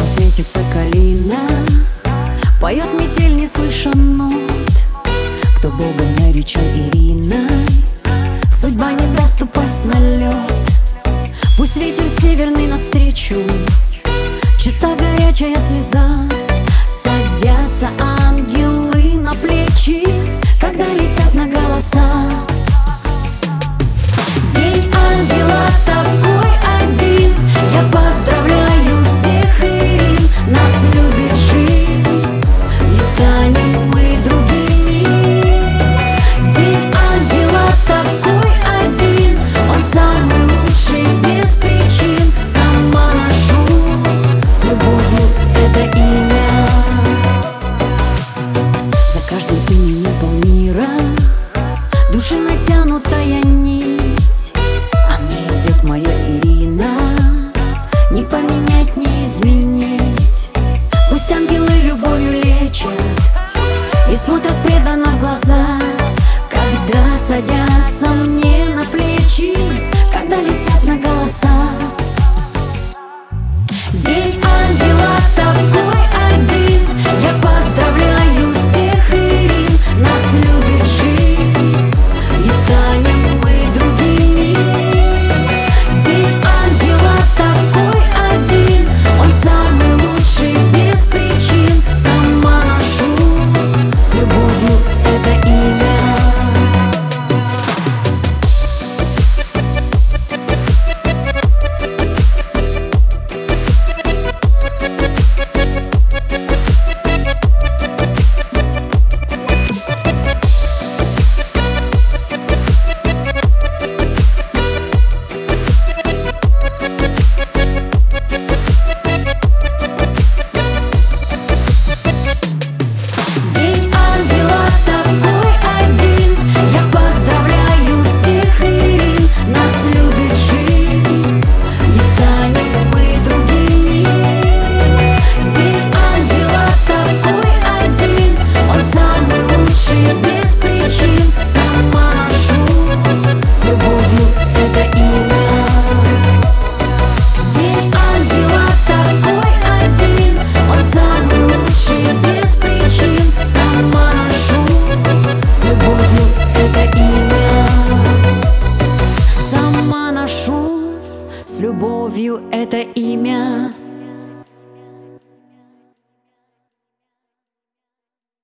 светится калина, поет метель, не слышен нот. Кто Богом наречен Ириной, судьба не даст упасть на лед. Пусть ветер северный навстречу, чиста горячая слеза. Садятся ангелы на плечи, когда летят на голоса. День ангела такой один, я поздравляю всех, Ирин. Нас любит жизнь, не станем мы другими. День ангела такой один, он самый лучший без причин. Сама ношу с любовью это имя. За каждым именем полмира души натянутая нить, а мне идет моя Ирина, не поменять, не изменить. Пусть ангелы любовью лечат и смотрят преданно в глаза, когда садятся мне на плечи, когда летят на голоса. День ангела такой один, я поздравляю всех, Ирин. Нас любит жизнь, не станем мы другими. День ангела такой один, он самый лучший без причин. Сама ношу с любовью это имя. С любовью это имя.